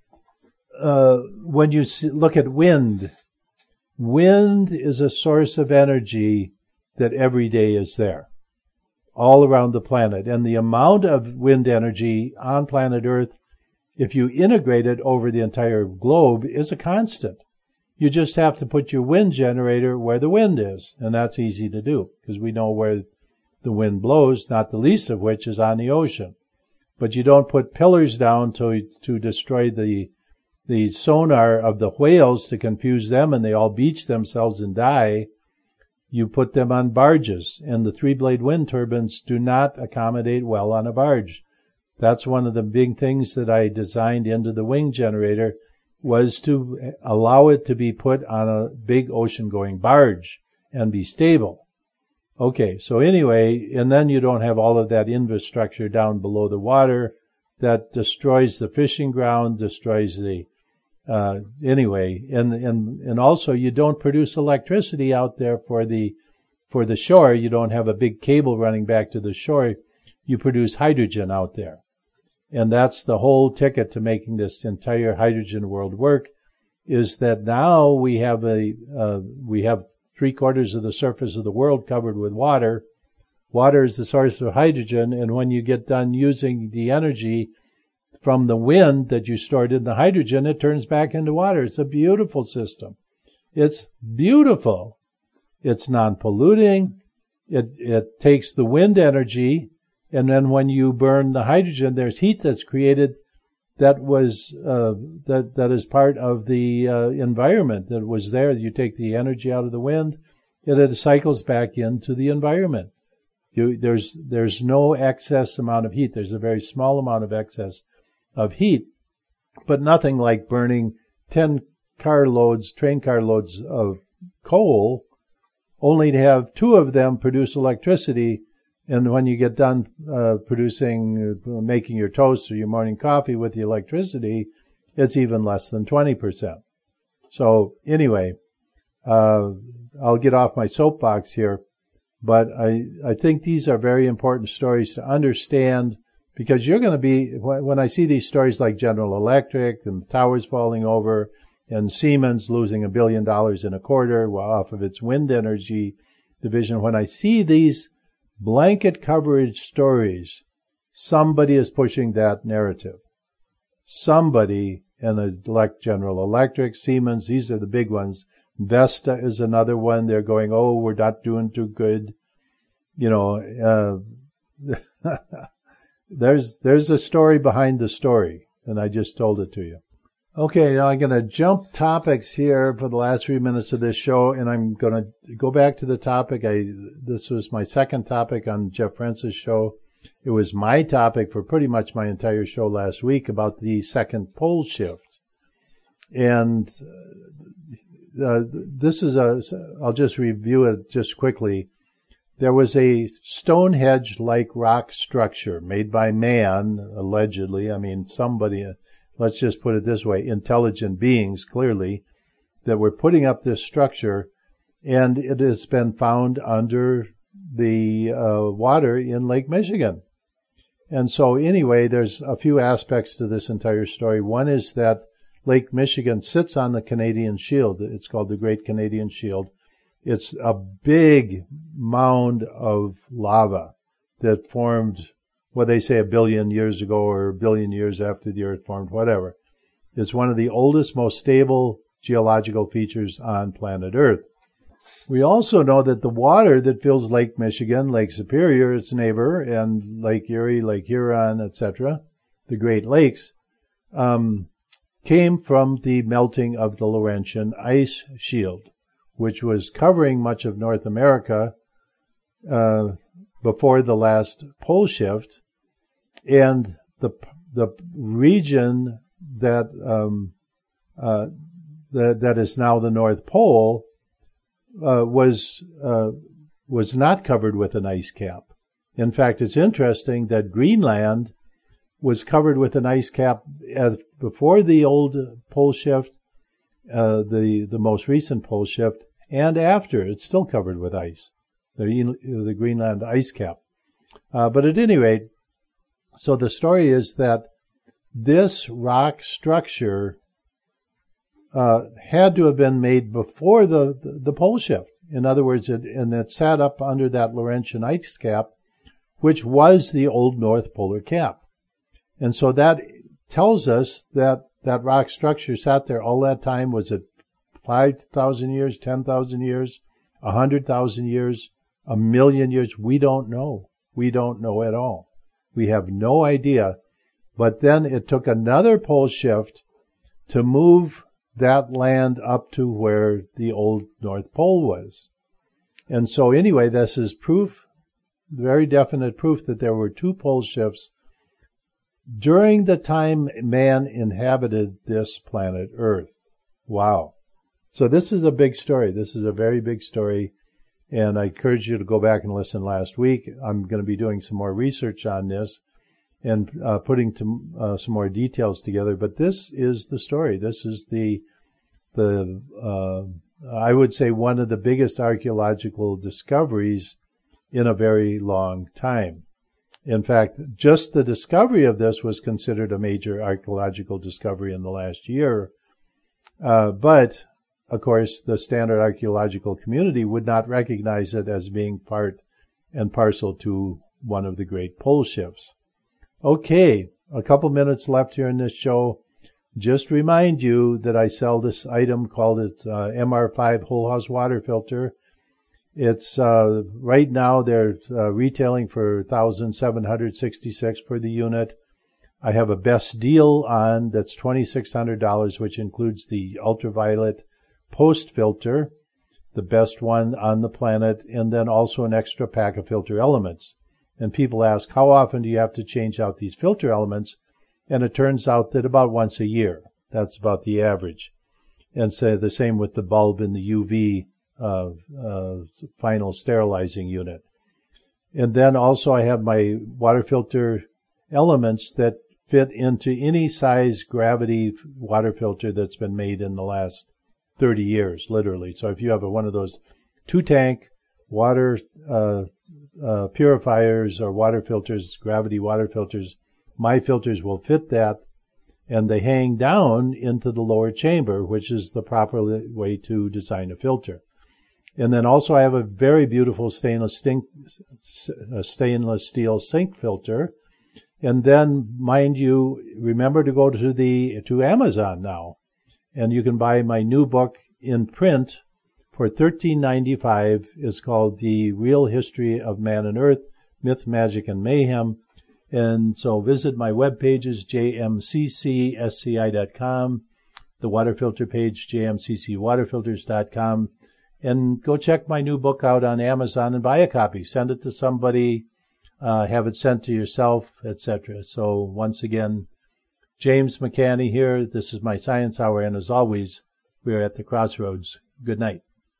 uh, when you see, look at wind, wind is a source of energy that every day is there, all around the planet. And the amount of wind energy on planet Earth, if you integrate it over the entire globe, is a constant. You just have to put your wind generator where the wind is, and that's easy to do because we know where the wind blows, not the least of which is on the ocean. But you don't put pillars down to to destroy the the sonar of the whales to confuse them and they all beach themselves and die. You put them on barges, and the three-blade wind turbines do not accommodate well on a barge. That's one of the big things that I designed into the wing generator, was to allow it to be put on a big ocean-going barge and be stable. Okay, so anyway, and then you don't have all of that infrastructure down below the water that destroys the fishing ground, destroys the, uh, anyway, and, and, and also you don't produce electricity out there for the, for the shore. You don't have a big cable running back to the shore. You produce hydrogen out there. And that's the whole ticket to making this entire hydrogen world work, is that now we have a, uh, we have three quarters of the surface of the world covered with water. Water is the source of hydrogen, and when you get done using the energy from the wind that you stored in the hydrogen, it turns back into water. It's a beautiful system. It's beautiful. It's non-polluting. It, it takes the wind energy, and then when you burn the hydrogen, there's heat that's created that was uh, that that is part of the uh, environment that was there. You take the energy out of the wind, and it cycles back into the environment. You, there's there's no excess amount of heat. There's a very small amount of excess of heat, but nothing like burning ten car loads, train car loads of coal, only to have two of them produce electricity. And when you get done uh, producing, uh, making your toast or your morning coffee with the electricity, it's even less than twenty percent. So anyway, uh, I'll get off my soapbox here, but I, I think these are very important stories to understand, because you're going to be, when I see these stories like General Electric and towers falling over and Siemens losing a billion dollars in a quarter off of its wind energy division, when I see these blanket coverage stories, somebody is pushing that narrative. Somebody, and the elect General Electric, Siemens, these are the big ones. Vesta is another one. They're going, oh, we're not doing too good. You know, uh, there's there's a story behind the story, and I just told it to you. Okay, now I'm going to jump topics here for the last three minutes of this show, and I'm going to go back to the topic. I This was my second topic on Jeff Francis' show. It was my topic for pretty much my entire show last week about the second pole shift. And uh, this is a, I'll just review it just quickly. There was a Stonehenge-like rock structure made by man, allegedly. I mean, somebody... Let's just put it this way, intelligent beings, clearly, that were putting up this structure, and it has been found under the uh, water in Lake Michigan. And so anyway, there's a few aspects to this entire story. One is that Lake Michigan sits on the Canadian Shield. It's called the Great Canadian Shield. It's a big mound of lava that formed, what they say, a billion years ago or a billion years after the Earth formed, whatever. It's one of the oldest, most stable geological features on planet Earth. We also know that the water that fills Lake Michigan, Lake Superior, its neighbor, and Lake Erie, Lake Huron, et cetera, the Great Lakes, um, came from the melting of the Laurentian ice shield, which was covering much of North America uh, before the last pole shift. And the the region that um, uh, that that is now the North Pole uh, was uh, was not covered with an ice cap. In fact, it's interesting that Greenland was covered with an ice cap as, before the old pole shift, uh, the the most recent pole shift, and after it's still covered with ice, the the Greenland ice cap. Uh, but at any rate, so the story is that this rock structure uh, had to have been made before the, the, the pole shift. In other words, it, and it sat up under that Laurentian ice cap, which was the old North Polar Cap. And so that tells us that that rock structure sat there all that time. Was it five thousand years, ten thousand years, one hundred thousand years, a million years? We don't know. We don't know at all. We have no idea. But then it took another pole shift to move that land up to where the old North Pole was. And so anyway, this is proof, very definite proof that there were two pole shifts during the time man inhabited this planet Earth. Wow. So this is a big story. This is a very big story. And I encourage you to go back and listen last week. I'm going to be doing some more research on this and uh, putting to, uh, some more details together. But this is the story. This is the, the uh, I would say, one of the biggest archaeological discoveries in a very long time. In fact, just the discovery of this was considered a major archaeological discovery in the last year. Uh, but, of course, the standard archaeological community would not recognize it as being part and parcel to one of the great pole shifts. Okay, a couple minutes left here in this show. Just remind you that I sell this item called it uh, M R five Whole House Water Filter. It's uh, right now they're uh, retailing for one thousand seven hundred sixty-six dollars for the unit. I have a best deal on that's twenty-six hundred dollars, which includes the ultraviolet post filter, the best one on the planet, and then also an extra pack of filter elements. And people ask, how often do you have to change out these filter elements? And it turns out that about once a year. That's about the average. And so the same with the bulb and the U V uh, uh, final sterilizing unit. And then also I have my water filter elements that fit into any size gravity water filter that's been made in the last thirty years, literally. So if you have a, one of those two-tank water uh, uh, purifiers or water filters, gravity water filters, my filters will fit that, and they hang down into the lower chamber, which is the proper way to design a filter. And then also I have a very beautiful stainless, stink, stainless steel sink filter. And then, mind you, remember to go to the to Amazon now, and you can buy my new book in print for thirteen ninety-five. It's called The Real History of Man and Earth, Myth, Magic, and Mayhem. And so visit my web pages, j m c c s c i dot com, the water filter page, j m c c water filters dot com, and go check my new book out on Amazon and buy a copy. Send it to somebody, uh, have it sent to yourself, et cetera. So once again, James McCanney here. This is my Science Hour, and as always, we are at the crossroads. Good night.